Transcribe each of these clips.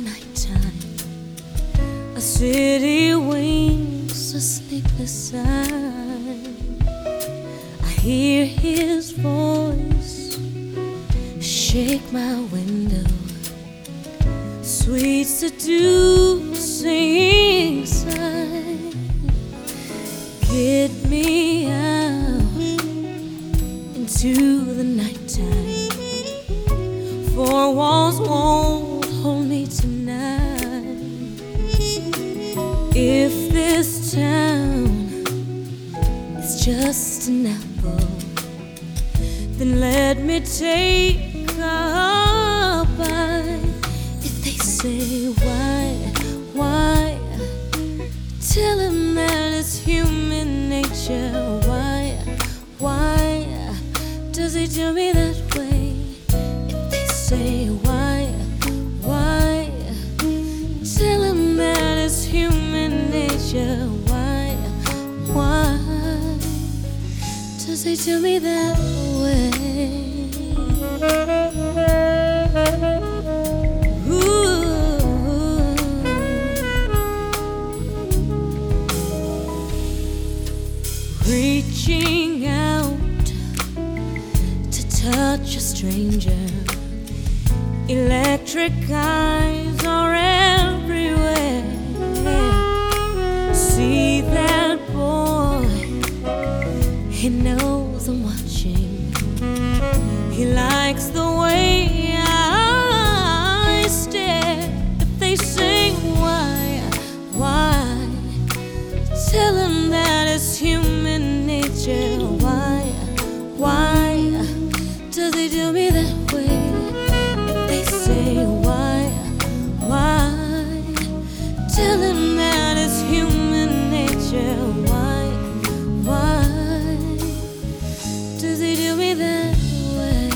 nighttime, a city winks a sleepless sigh. I hear his voice shake my window, sweet seducing sigh. Get me out into the nighttime, four walls won't hold me tonight. If this town is just an apple, then let me take a bite. If they say why, tell him that it's human nature. Why does he do me that way? If they say why, tell him that it's human nature. Why does he do me that way? Reaching out to touch a stranger, electric eyes are everywhere. See that boy, he knows I'm watching. He likes the way I stare. If they say why, tell him that it's human nature. Why does he do me that way? If they say why, tell him that it's human nature. Why does he do me that way?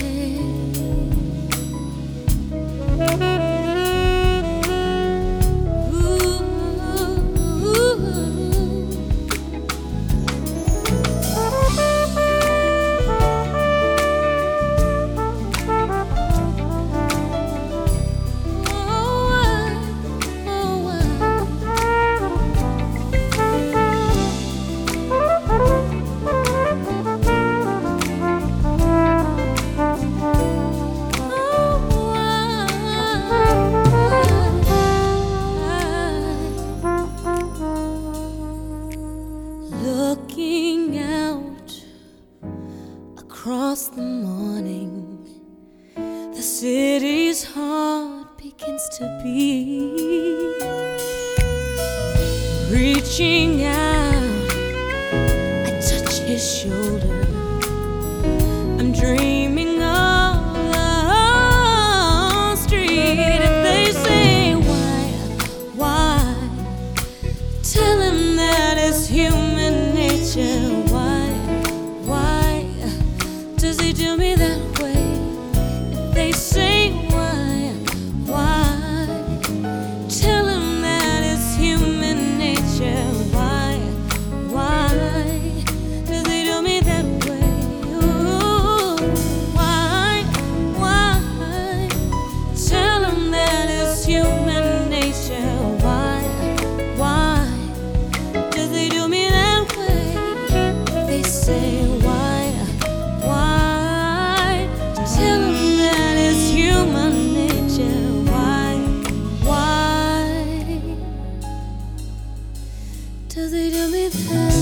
Looking out across the morning, the city's heart begins to beat. Reaching out, I touch his shoulder. I'm dreaming of the street. If they say why, tell him that it's human nature. Why does he do me that way? If they say why, tell him that it's human nature. Why does he do me that way? Ooh, why tell him that it's human nature. Why does he do me that way? If they say why, tell him that it's human nature. Why does he do me that?